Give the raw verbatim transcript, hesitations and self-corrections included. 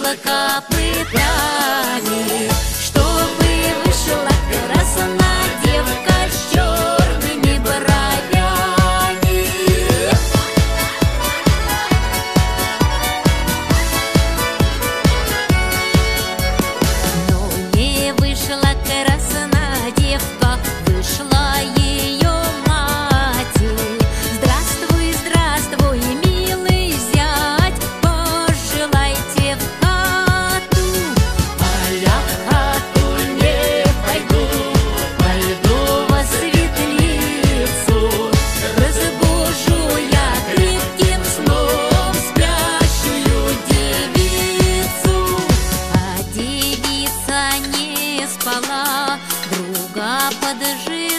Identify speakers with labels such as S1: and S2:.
S1: гремела копытами, чтобы вышла красная девка с черными бровями. Но не вышла красная девка, вышла ее мать. Здравствуй, здравствуй, милый зять, пожелайте в хату. А я в хату не пойду, пойду во светлицу. Разбужу я крепким сном спящую девицу. А девица не спала, друга поджидала.